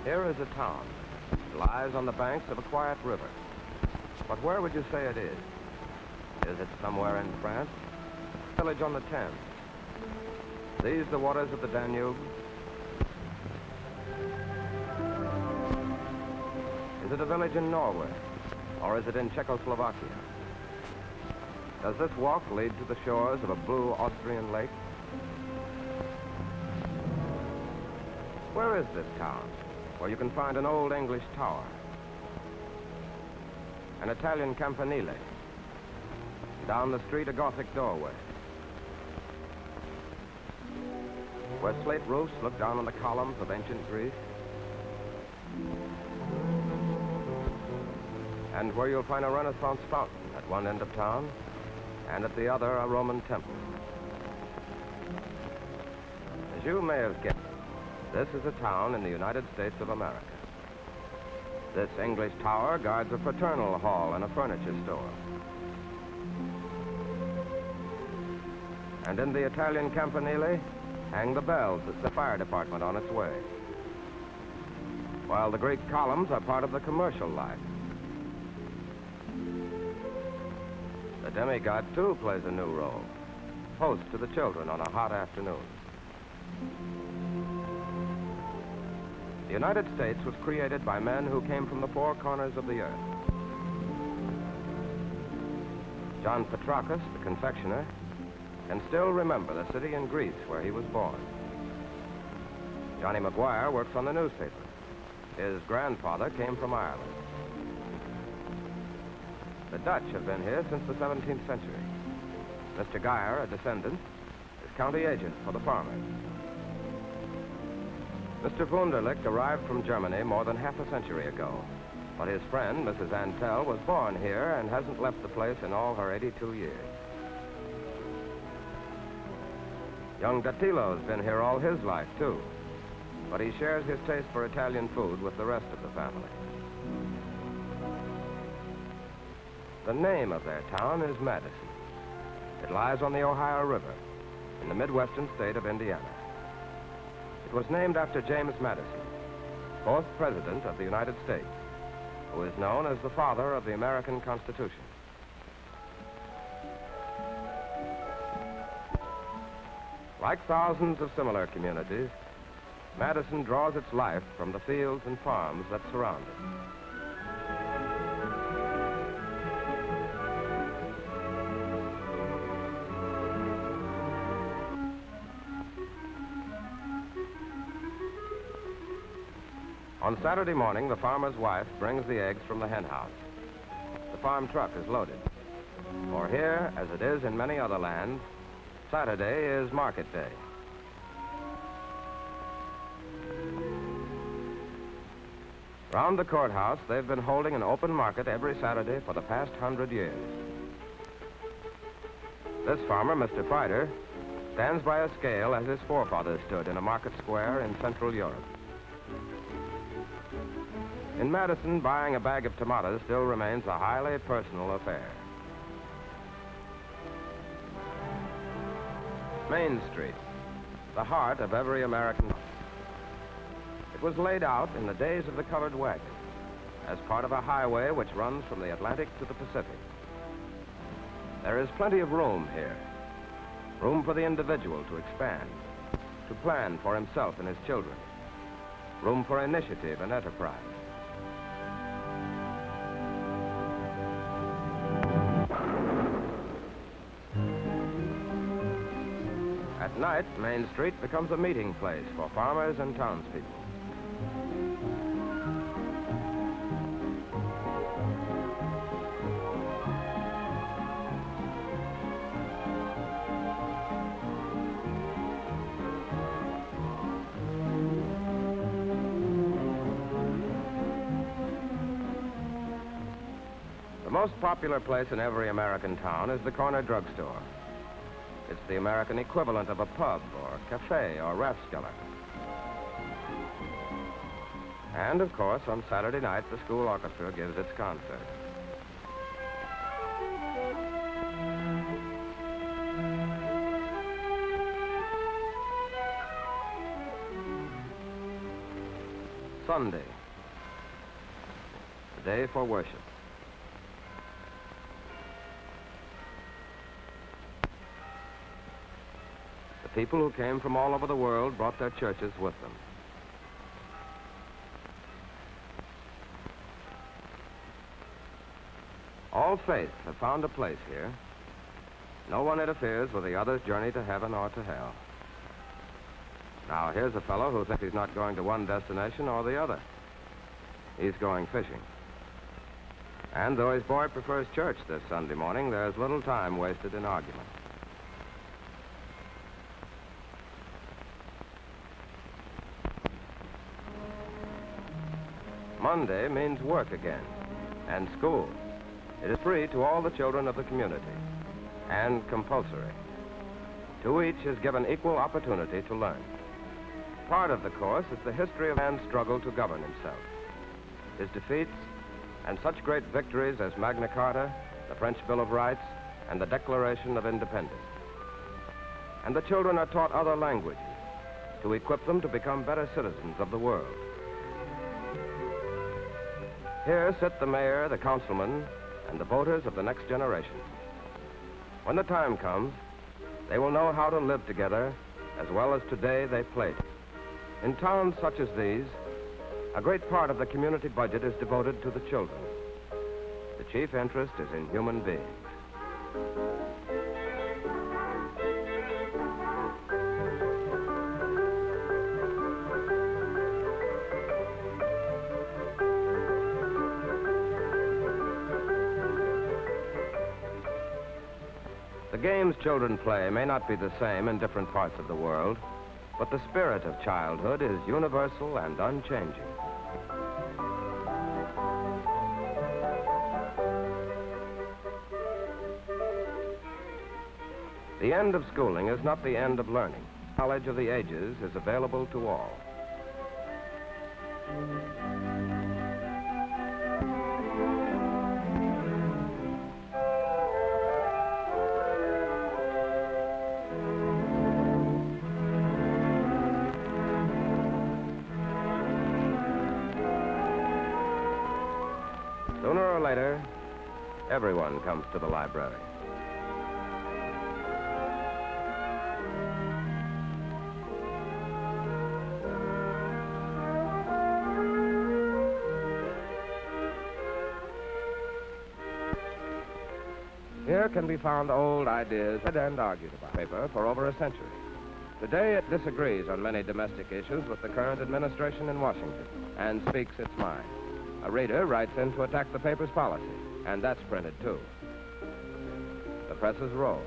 Here is a town. It lies on the banks of a quiet river. But where would you say it is? Is it somewhere in France? A village on the Thames. These the waters of the Danube? Is it a village in Norway? Or is it in Czechoslovakia? Does this walk lead to the shores of a blue Austrian lake? Where is this town, where you can find an old English tower, an Italian campanile, down the street a Gothic doorway, where slate roofs look down on the columns of ancient Greece, and where you'll find a Renaissance fountain at one end of town, and at the other a Roman temple. As you may have guessed, this is a town in the United States of America. This English tower guards a fraternal hall and a furniture store. And in the Italian campanile hang the bells that the fire department on its way. While the Greek columns are part of the commercial life. The demigod, too, plays a new role. Host to the children on a hot afternoon. The United States was created by men who came from the four corners of the earth. John Petrakis, the confectioner, can still remember the city in Greece where he was born. Johnny Maguire works on the newspaper. His grandfather came from Ireland. The Dutch have been here since the 17th century. Mr. Geyer, a descendant, is county agent for the farmers. Mr. Wunderlich arrived from Germany more than half a century ago, but his friend, Mrs. Antel, was born here and hasn't left the place in all her 82 years. Young Dattilo's been here all his life, too, but he shares his taste for Italian food with the rest of the family. The name of their town is Madison. It lies on the Ohio River in the midwestern state of Indiana. It was named after James Madison, fourth President of the United States, who is known as the father of the American Constitution. Like thousands of similar communities, Madison draws its life from the fields and farms that surround it. On Saturday morning, the farmer's wife brings the eggs from the hen house. The farm truck is loaded. For here, as it is in many other lands, Saturday is market day. Round the courthouse, they've been holding an open market every Saturday for the past 100 years. This farmer, Mr. Frieder, stands by a scale as his forefathers stood in a market square in Central Europe. In Madison, buying a bag of tomatoes still remains a highly personal affair. Main Street, the heart of every American. It was laid out in the days of the colored wagon as part of a highway which runs from the Atlantic to the Pacific. There is plenty of room here. Room for the individual to expand, to plan for himself and his children. Room for initiative and enterprise. At night, Main Street becomes a meeting place for farmers and townspeople. The most popular place in every American town is the corner drugstore. It's the American equivalent of a pub or cafe or rathskeller. And, of course, on Saturday night, the school orchestra gives its concert. Sunday, the day for worship. The people who came from all over the world brought their churches with them. All faiths have found a place here. No one interferes with the other's journey to heaven or to hell. Now, here's a fellow who thinks he's not going to one destination or the other. He's going fishing. And though his boy prefers church this Sunday morning, there's little time wasted in argument. Monday means work again, and school. It is free to all the children of the community, and compulsory. To each is given equal opportunity to learn. Part of the course is the history of man's struggle to govern himself, his defeats, and such great victories as Magna Carta, the French Bill of Rights, and the Declaration of Independence. And the children are taught other languages to equip them to become better citizens of the world. Here sit the mayor, the councilman, and the voters of the next generation. When the time comes, they will know how to live together as well as today they played. In towns such as these, a great part of the community budget is devoted to the children. The chief interest is in human beings. The games children play may not be the same in different parts of the world, but the spirit of childhood is universal and unchanging. The end of schooling is not the end of learning. Knowledge of the ages is available to all. Sooner or later, everyone comes to the library. Here can be found old ideas and argued about paper for over a century. Today it disagrees on many domestic issues with the current administration in Washington and speaks its mind. A reader writes in to attack the paper's policy, and that's printed too. The presses roll.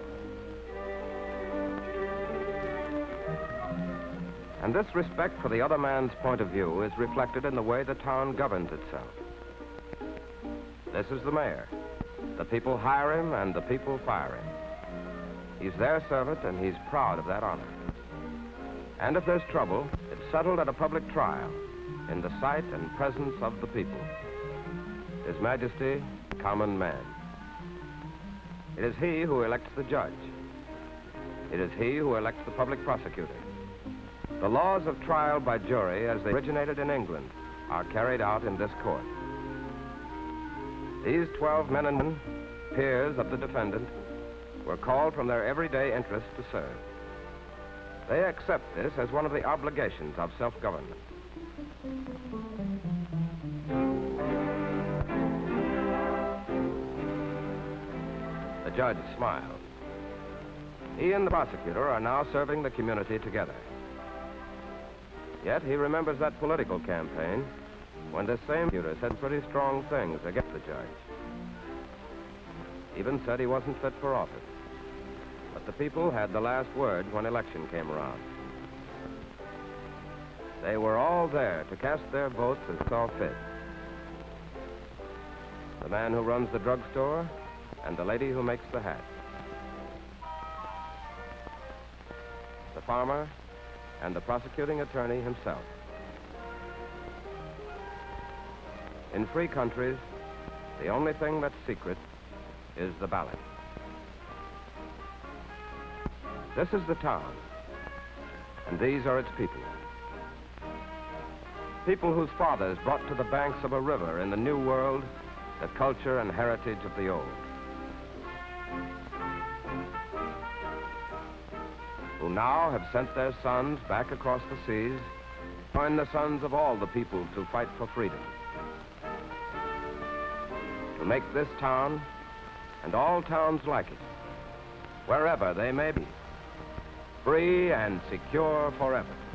And this respect for the other man's point of view is reflected in the way the town governs itself. This is the mayor. The people hire him and the people fire him. He's their servant and he's proud of that honor. And if there's trouble, it's settled at a public trial in the sight and presence of the people. His Majesty, common man. It is he who elects the judge. It is he who elects the public prosecutor. The laws of trial by jury, as they originated in England, are carried out in this court. These 12 men and women, peers of the defendant, were called from their everyday interest to serve. They accept this as one of the obligations of self-government. The judge smiled. He and the prosecutor are now serving the community together. Yet he remembers that political campaign when this same prosecutor said pretty strong things against the judge. Even said he wasn't fit for office. But the people had the last word when election came around. They were all there to cast their votes as saw fit. The man who runs the drugstore and the lady who makes the hat. The farmer and the prosecuting attorney himself. In free countries, the only thing that's secret is the ballot. This is the town, and these are its people. People whose fathers brought to the banks of a river in the New World the culture and heritage of the old. Who now have sent their sons back across the seas, join the sons of all the people to fight for freedom. To make this town, and all towns like it, wherever they may be, free and secure forever.